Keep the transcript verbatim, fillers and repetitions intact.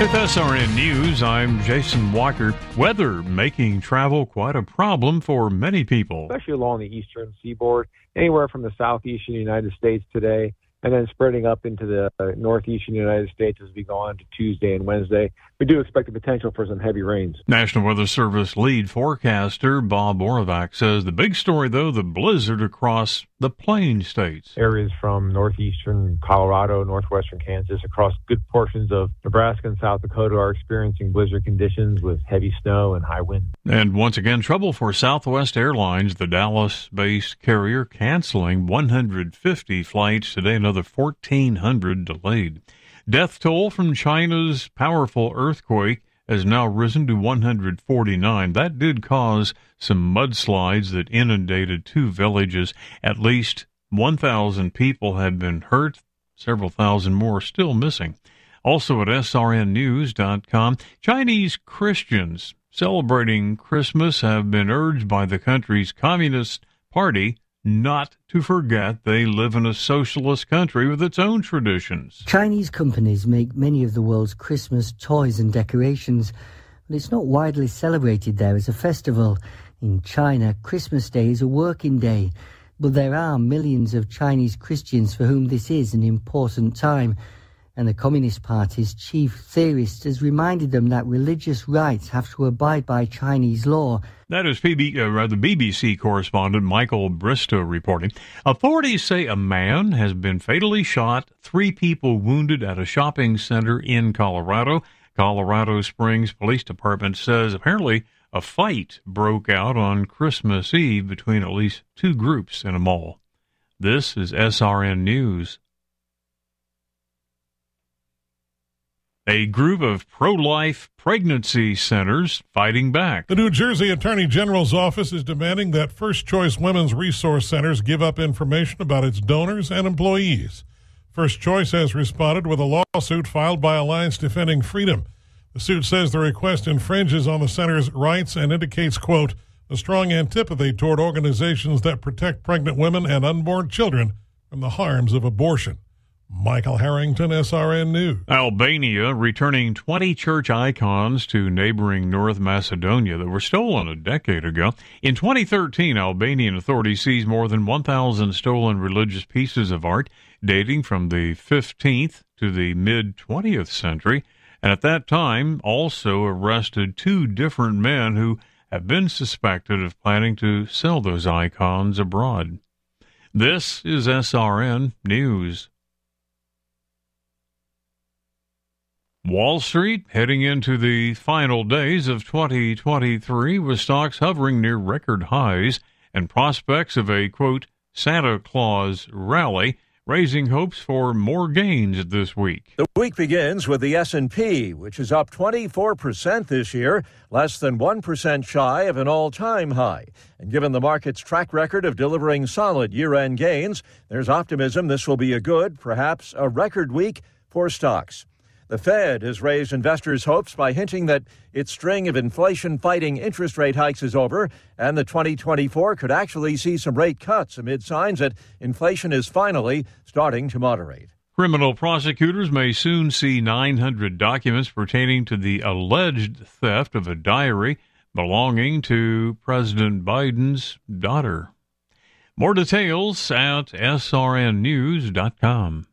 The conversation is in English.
With S R N News, I'm Jason Walker. Weather making travel quite a problem for many people. Especially along the eastern seaboard, anywhere from the southeastern United States today, and then spreading up into the uh, northeastern United States as we go on to Tuesday and Wednesday. We do expect the potential for some heavy rains. National Weather Service lead forecaster Bob Oravec says the big story, though, the blizzard across the plain states. Areas from northeastern Colorado, northwestern Kansas, across good portions of Nebraska and South Dakota are experiencing blizzard conditions with heavy snow and high wind. And once again, trouble for Southwest Airlines, the Dallas-based carrier, canceling one hundred fifty flights today, another fourteen hundred delayed. Death toll from China's powerful earthquake has now risen to one hundred forty-nine. That did cause some mudslides that inundated two villages. At least one thousand people have been hurt. Several thousand more still missing. Also at S R N news dot com, Chinese Christians celebrating Christmas have been urged by the country's Communist Party not to forget they live in a socialist country with its own traditions. Chinese companies make many of the world's Christmas toys and decorations, but it's not widely celebrated there as a festival. In China, Christmas Day is a working day, but there are millions of Chinese Christians for whom this is an important time. And the Communist Party's chief theorist has reminded them that religious rights have to abide by Chinese law. That is P B, uh, the B B C correspondent Michael Bristow reporting. Authorities say a man has been fatally shot, three people wounded at a shopping center in Colorado. Colorado Springs Police Department says apparently a fight broke out on Christmas Eve between at least two groups in a mall. This is S R N News. A group of pro-life pregnancy centers fighting back. The New Jersey Attorney General's office is demanding that First Choice Women's Resource Centers give up information about its donors and employees. First Choice has responded with a lawsuit filed by Alliance Defending Freedom. The suit says the request infringes on the center's rights and indicates, quote, a strong antipathy toward organizations that protect pregnant women and unborn children from the harms of abortion. Michael Harrington, S R N News. Albania returning twenty church icons to neighboring North Macedonia that were stolen a decade ago. In twenty thirteen, Albanian authorities seized more than one thousand stolen religious pieces of art dating from the fifteenth to the mid-twentieth century, and at that time also arrested two different men who have been suspected of planning to sell those icons abroad. This is S R N News. Wall Street heading into the final days of twenty twenty-three with stocks hovering near record highs and prospects of a, quote, Santa Claus rally, raising hopes for more gains this week. The week begins with the S and P, which is up twenty-four percent this year, less than one percent shy of an all-time high. And given the market's track record of delivering solid year-end gains, there's optimism this will be a good, perhaps a record week for stocks. The Fed has raised investors' hopes by hinting that its string of inflation-fighting interest rate hikes is over, and the twenty twenty-four could actually see some rate cuts amid signs that inflation is finally starting to moderate. Criminal prosecutors may soon see nine hundred documents pertaining to the alleged theft of a diary belonging to President Biden's daughter. More details at S R N news dot com.